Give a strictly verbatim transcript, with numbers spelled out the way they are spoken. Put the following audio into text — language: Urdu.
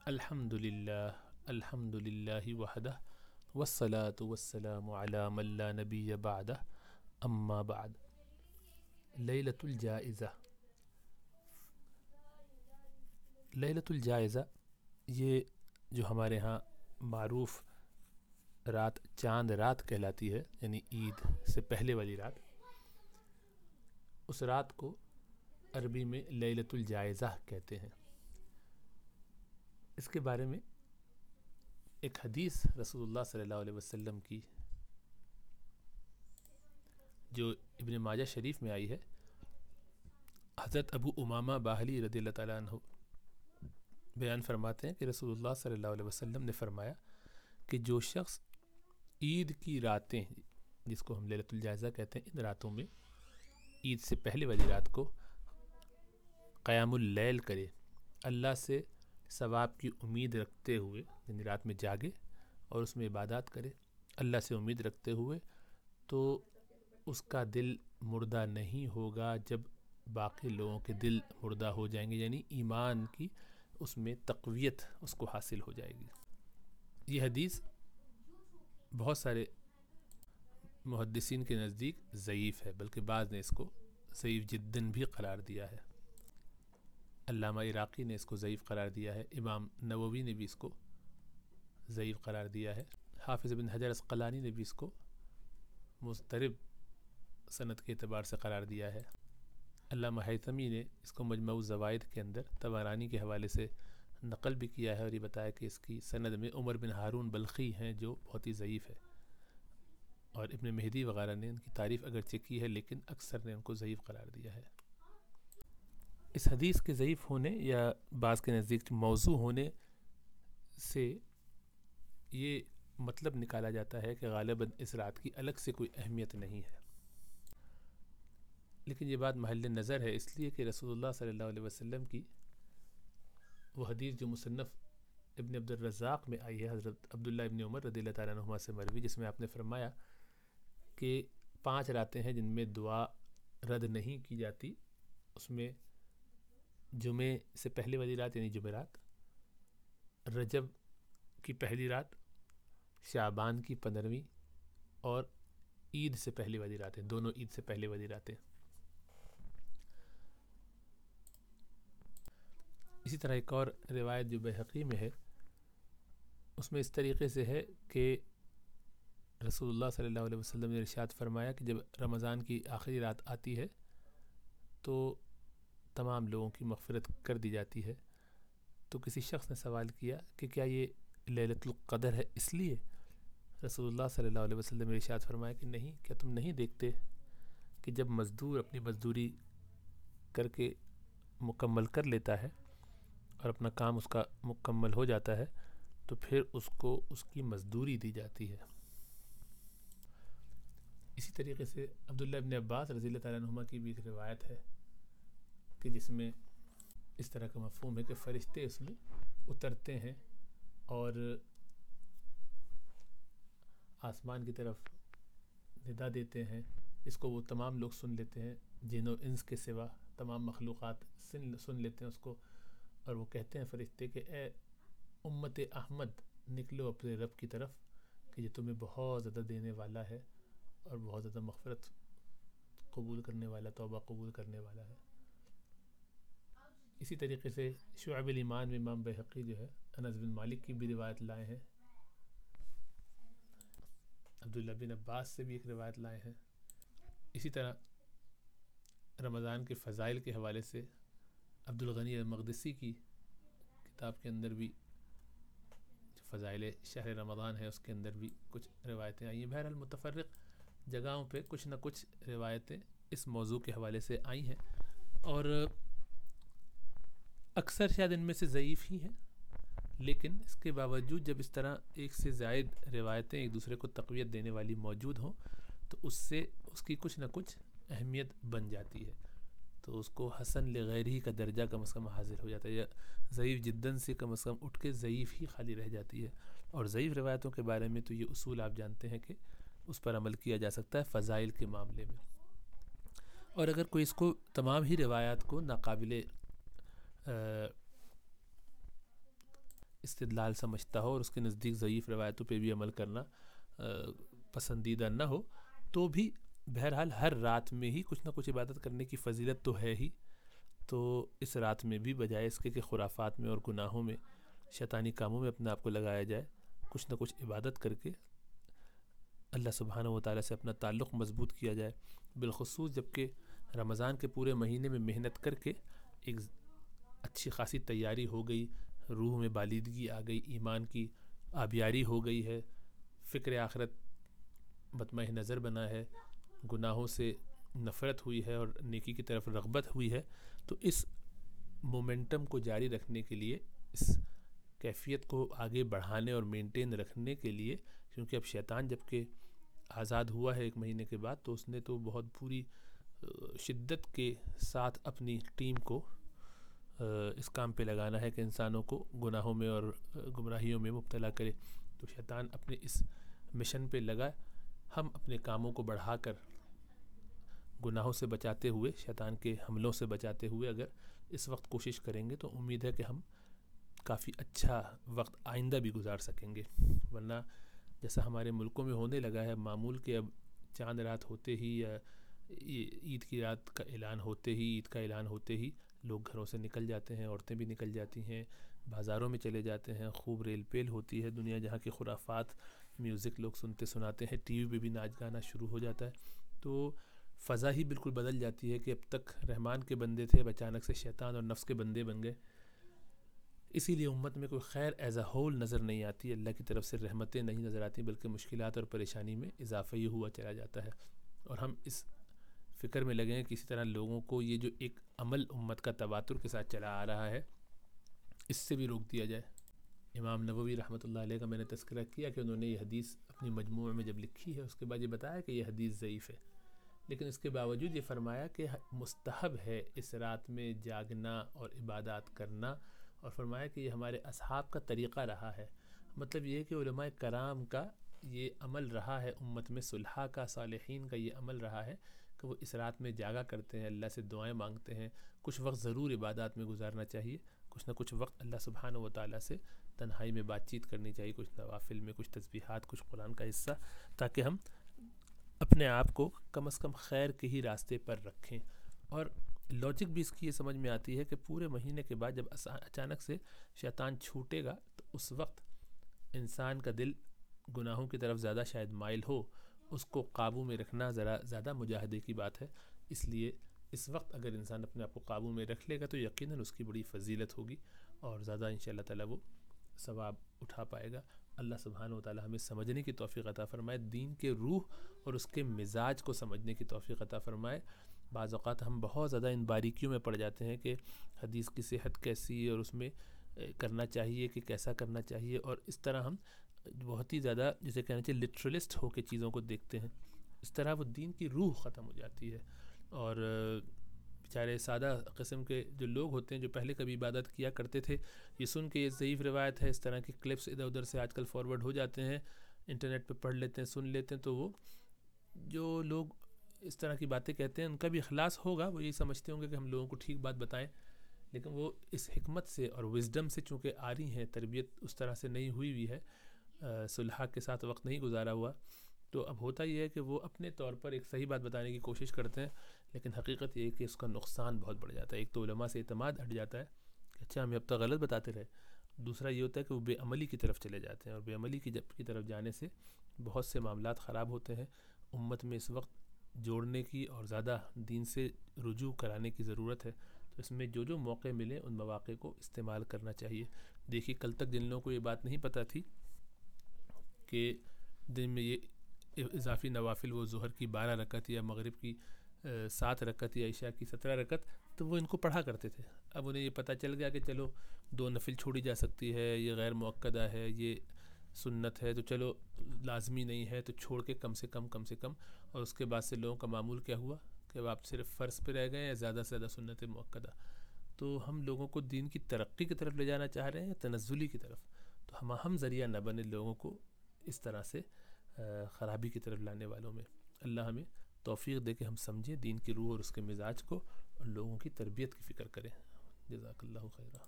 الحمد للہ الحمد للہ وحدہ والصلاة والسلام علی من لا نبی بعدہ اما بعد. لیلۃ الجائزہ. لیلۃ الجائزہ یہ جو ہمارے ہاں معروف رات چاند رات کہلاتی ہے، یعنی عید سے پہلے والی رات، اس رات کو عربی میں لیلۃ الجائزہ کہتے ہیں. اس کے بارے میں ایک حدیث رسول اللہ صلی اللہ علیہ وسلم کی جو ابن ماجہ شریف میں آئی ہے، حضرت ابو امامہ باہلی رضی اللہ تعالیٰ عنہ بیان فرماتے ہیں کہ رسول اللہ صلی اللہ علیہ وسلم نے فرمایا کہ جو شخص عید کی راتیں، جس کو ہم لیلۃ الجائزہ کہتے ہیں، ان راتوں میں عید سے پہلے والی رات کو قیام اللیل کرے، اللہ سے ثواب کی امید رکھتے ہوئے، یعنی رات میں جاگے اور اس میں عبادات کرے اللہ سے امید رکھتے ہوئے، تو اس کا دل مردہ نہیں ہوگا جب باقی لوگوں کے دل مردہ ہو جائیں گے، یعنی ایمان کی اس میں تقویت اس کو حاصل ہو جائے گی. یہ حدیث بہت سارے محدثین کے نزدیک ضعیف ہے، بلکہ بعض نے اس کو ضعیف جداً بھی قرار دیا ہے. علامہ عراقی نے اس کو ضعیف قرار دیا ہے، امام نووی نے بھی اس کو ضعیف قرار دیا ہے، حافظ ابن حجر عسقلانی نے بھی اس کو مضطرب سند کے اعتبار سے قرار دیا ہے. علامہ حیثمی نے اس کو مجمع الزوائد کے اندر طبرانی کے حوالے سے نقل بھی کیا ہے اور یہ بتایا کہ اس کی سند میں عمر بن ہارون بلخی ہیں جو بہت ہی ضعیف ہے، اور ابن مہدی وغیرہ نے ان کی تعریف اگرچہ کی ہے لیکن اکثر نے ان کو ضعیف قرار دیا ہے. اس حدیث کے ضعیف ہونے یا بعض کے نزدیک موضوع ہونے سے یہ مطلب نکالا جاتا ہے کہ غالباً اس رات کی الگ سے کوئی اہمیت نہیں ہے، لیکن یہ بات محل نظر ہے اس لیے کہ رسول اللہ صلی اللہ علیہ وسلم کی وہ حدیث جو مصنف ابن عبد الرزاق میں آئی ہے حضرت عبداللہ ابن عمر رضی اللہ تعالیٰ عنہما سے مروی، جس میں آپ نے فرمایا کہ پانچ راتیں ہیں جن میں دعا رد نہیں کی جاتی. اس میں جمعے سے پہلے والی رات یعنی جمعرات، رجب کی پہلی رات، شعبان کی پندرہویں، اور عید سے پہلے والی راتیں، دونوں عید سے پہلے والی راتیں. اسی طرح ایک اور روایت جو بحقی میں ہے، اس میں اس طریقے سے ہے کہ رسول اللہ صلی اللہ علیہ وسلم نے ارشاد فرمایا کہ جب رمضان کی آخری رات آتی ہے تو تمام لوگوں کی مغفرت کر دی جاتی ہے. تو کسی شخص نے سوال کیا کہ کیا یہ لیلۃ القدر ہے؟ اس لیے رسول اللہ صلی اللہ علیہ وسلم نے ارشاد فرمایا کہ نہیں، کیا تم نہیں دیکھتے کہ جب مزدور اپنی مزدوری کر کے مکمل کر لیتا ہے اور اپنا کام اس کا مکمل ہو جاتا ہے تو پھر اس کو اس کی مزدوری دی جاتی ہے. اسی طریقے سے عبداللہ ابن عباس رضی اللہ تعالیٰ عنہما کی بھی ایک روایت ہے کہ جس میں اس طرح کا مفہوم ہے کہ فرشتے اس میں اترتے ہیں اور آسمان کی طرف ندا دیتے ہیں، اس کو وہ تمام لوگ سن لیتے ہیں، جن و انس کے سوا تمام مخلوقات سن سن لیتے ہیں اس کو، اور وہ کہتے ہیں فرشتے کہ اے امت احمد، نکلو اپنے رب کی طرف کہ یہ تمہیں بہت زیادہ دینے والا ہے اور بہت زیادہ مغفرت قبول کرنے والا، توبہ قبول کرنے والا ہے. اسی طریقے سے شعب الایمان میں امام بحقی جو ہے انس بن مالک کی بھی روایت لائے ہیں، عبداللہ بن عباس سے بھی ایک روایت لائے ہیں. اسی طرح رمضان کے فضائل کے حوالے سے عبدالغنی المقدسی کی کتاب کے اندر بھی جو فضائل شہر رمضان ہے اس کے اندر بھی کچھ روایتیں آئی ہیں. بہرحال متفرق جگہوں پہ کچھ نہ کچھ روایتیں اس موضوع کے حوالے سے آئی ہیں، اور اکثر شاید ان میں سے ضعیف ہی ہیں، لیکن اس کے باوجود جب اس طرح ایک سے زائد روایتیں ایک دوسرے کو تقویت دینے والی موجود ہوں تو اس سے اس کی کچھ نہ کچھ اہمیت بن جاتی ہے، تو اس کو حسن لغیرہ کا درجہ کم از کم حاصل ہو جاتا ہے، یا ضعیف جداً سے کم از کم اٹھ کے ضعیف ہی خالی رہ جاتی ہے. اور ضعیف روایتوں کے بارے میں تو یہ اصول آپ جانتے ہیں کہ اس پر عمل کیا جا سکتا ہے فضائل کے معاملے میں، اور اگر کوئی اس کو تمام ہی روایات کو ناقابل استدلال سمجھتا ہو اور اس کے نزدیک ضعیف روایتوں پہ بھی عمل کرنا پسندیدہ نہ ہو، تو بھی بہرحال ہر رات میں ہی کچھ نہ کچھ عبادت کرنے کی فضیلت تو ہے ہی. تو اس رات میں بھی بجائے اس کے کہ خرافات میں اور گناہوں میں، شیطانی کاموں میں اپنے آپ کو لگایا جائے، کچھ نہ کچھ عبادت کر کے اللہ سبحانہ و تعالیٰ سے اپنا تعلق مضبوط کیا جائے. بالخصوص جب کہ رمضان کے پورے مہینے میں محنت کر کے ایک اچھی خاصی تیاری ہو گئی، روح میں بالیدگی آ گئی، ایمان کی آبیاری ہو گئی ہے، فکر آخرت مطمع نظر بنا ہے، گناہوں سے نفرت ہوئی ہے اور نیکی کی طرف رغبت ہوئی ہے. تو اس مومنٹم کو جاری رکھنے کے لیے، اس کیفیت کو آگے بڑھانے اور مینٹین رکھنے کے لیے، کیونکہ اب شیطان جب کہ آزاد ہوا ہے ایک مہینے کے بعد، تو اس نے تو بہت پوری شدت کے ساتھ اپنی ٹیم کو اس کام پہ لگانا ہے کہ انسانوں کو گناہوں میں اور گمراہیوں میں مبتلا کرے. تو شیطان اپنے اس مشن پہ لگا. ہم اپنے کاموں کو بڑھا کر گناہوں سے بچاتے ہوئے، شیطان کے حملوں سے بچاتے ہوئے اگر اس وقت کوشش کریں گے تو امید ہے کہ ہم کافی اچھا وقت آئندہ بھی گزار سکیں گے. ورنہ جیسا ہمارے ملکوں میں ہونے لگا ہے معمول کہ اب چاند رات ہوتے ہی یا عید کی رات کا اعلان ہوتے ہی عید کا اعلان ہوتے ہی لوگ گھروں سے نکل جاتے ہیں، عورتیں بھی نکل جاتی ہیں، بازاروں میں چلے جاتے ہیں، خوب ریل پیل ہوتی ہے دنیا جہاں کی خرافات میوزک لوگ سنتے سناتے ہیں، ٹی وی پہ بھی ناچ گانا شروع ہو جاتا ہے. تو فضا ہی بالکل بدل جاتی ہے کہ اب تک رحمان کے بندے تھے، اب اچانک سے شیطان اور نفس کے بندے بن گئے. اسی لیے امت میں کوئی خیر ایز اے ہول نظر نہیں آتی، اللہ کی طرف سے رحمتیں نہیں نظر آتی، بلکہ مشکلات اور پریشانی میں اضافہ ہی ہوا چلا جاتا ہے. اور ہم اس فکر میں لگے ہیں کہ اسی طرح لوگوں کو یہ جو ایک عمل امت کا تواتر کے ساتھ چلا آ رہا ہے، اس سے بھی روک دیا جائے. امام نووی رحمۃ اللہ علیہ کا میں نے تذکرہ کیا کہ انہوں نے یہ حدیث اپنی مجموعہ میں جب لکھی ہے، اس کے بعد یہ بتایا کہ یہ حدیث ضعیف ہے، لیکن اس کے باوجود یہ فرمایا کہ مستحب ہے اس رات میں جاگنا اور عبادات کرنا، اور فرمایا کہ یہ ہمارے اصحاب کا طریقہ رہا ہے. مطلب یہ ہے کہ علماء کرام کا یہ عمل رہا ہے، امت میں صلحاء کا، صالحین کا یہ عمل رہا ہے کہ وہ اس رات میں جاگا کرتے ہیں، اللہ سے دعائیں مانگتے ہیں. کچھ وقت ضرور عبادات میں گزارنا چاہیے، کچھ نہ کچھ وقت اللہ سبحانہ و تعالیٰ سے تنہائی میں بات چیت کرنی چاہیے، کچھ نوافل میں، کچھ تسبیحات، کچھ قرآن کا حصہ، تاکہ ہم اپنے آپ کو کم از کم خیر کے ہی راستے پر رکھیں. اور لاجک بھی اس کی یہ سمجھ میں آتی ہے کہ پورے مہینے کے بعد جب اچانک سے شیطان چھوٹے گا تو اس وقت انسان کا دل گناہوں کی طرف زیادہ شاید مائل ہو، اس کو قابو میں رکھنا ذرا زیادہ مجاہدے کی بات ہے. اس لیے اس وقت اگر انسان اپنے آپ کو قابو میں رکھ لے گا تو یقیناً اس کی بڑی فضیلت ہوگی اور زیادہ انشاءاللہ تعالیٰ وہ ثواب اٹھا پائے گا. اللہ سبحانہ و تعالیٰ ہمیں سمجھنے کی توفیق عطا فرمائے، دین کے روح اور اس کے مزاج کو سمجھنے کی توفیق عطا فرمائے. بعض اوقات ہم بہت زیادہ ان باریکیوں میں پڑ جاتے ہیں کہ حدیث کی صحت کیسی اور اس میں کرنا چاہیے کہ کیسا کرنا چاہیے، اور اس طرح ہم بہت ہی زیادہ جسے کہنا چاہیے لٹرلسٹ ہو کے چیزوں کو دیکھتے ہیں. اس طرح وہ دین کی روح ختم ہو جاتی ہے. اور بیچارے سادہ قسم کے جو لوگ ہوتے ہیں جو پہلے کبھی عبادت کیا کرتے تھے، یہ سن کے یہ ضعیف روایت ہے، اس طرح کی کلپس ادھر ادھر سے آج کل فارورڈ ہو جاتے ہیں، انٹرنیٹ پہ پڑھ لیتے ہیں، سن لیتے ہیں، تو وہ جو لوگ اس طرح کی باتیں کہتے ہیں ان کا بھی اخلاص ہوگا، وہ یہی سمجھتے ہوں گے کہ ہم لوگوں کو ٹھیک بات بتائیں، لیکن وہ اس حکمت سے اور وزڈم سے چونکہ آ رہی ہیں، تربیت اس طرح سے نہیں ہوئی ہوئی ہے، صلحاء کے ساتھ وقت نہیں گزارا ہوا، تو اب ہوتا یہ ہے کہ وہ اپنے طور پر ایک صحیح بات بتانے کی کوشش کرتے ہیں، لیکن حقیقت یہ ہے کہ اس کا نقصان بہت بڑھ جاتا ہے. ایک تو علماء سے اعتماد ہٹ جاتا ہے کہ اچھا ہمیں اب تک غلط بتاتے رہے، دوسرا یہ ہوتا ہے کہ وہ بے عملی کی طرف چلے جاتے ہیں، اور بے عملی کی کی طرف جانے سے بہت سے معاملات خراب ہوتے ہیں. امت میں اس وقت جوڑنے کی اور زیادہ دین سے رجوع کرانے کی ضرورت ہے، تو اس میں جو جو موقع ملے ان مواقع کو استعمال کرنا چاہیے. دیکھیے کل تک جن لوگوں کو یہ بات نہیں پتہ تھی کہ دن میں یہ اضافی نوافل وہ ظہر کی بارہ رکعت یا مغرب کی سات رکعت یا عشاء کی سترہ رکعت، تو وہ ان کو پڑھا کرتے تھے. اب انہیں یہ پتہ چل گیا کہ چلو دو نفل چھوڑی جا سکتی ہے، یہ غیر مؤکدہ ہے، یہ سنت ہے، تو چلو لازمی نہیں ہے تو چھوڑ کے کم سے کم کم سے کم اور اس کے بعد سے لوگوں کا معمول کیا ہوا کہ اب آپ صرف فرض پہ رہ گئے یا زیادہ سے زیادہ سنت مؤکدہ. تو ہم لوگوں کو دین کی ترقی کی طرف لے جانا چاہ رہے ہیں یا تنزلی کی طرف، تو ہم ہم ذریعہ نہ بنے لوگوں کو اس طرح سے خرابی کی طرف لانے والوں میں. اللہ ہمیں توفیق دے کہ ہم سمجھیں دین کی روح اور اس کے مزاج کو اور لوگوں کی تربیت کی فکر کریں. جزاک اللہ خیرہ.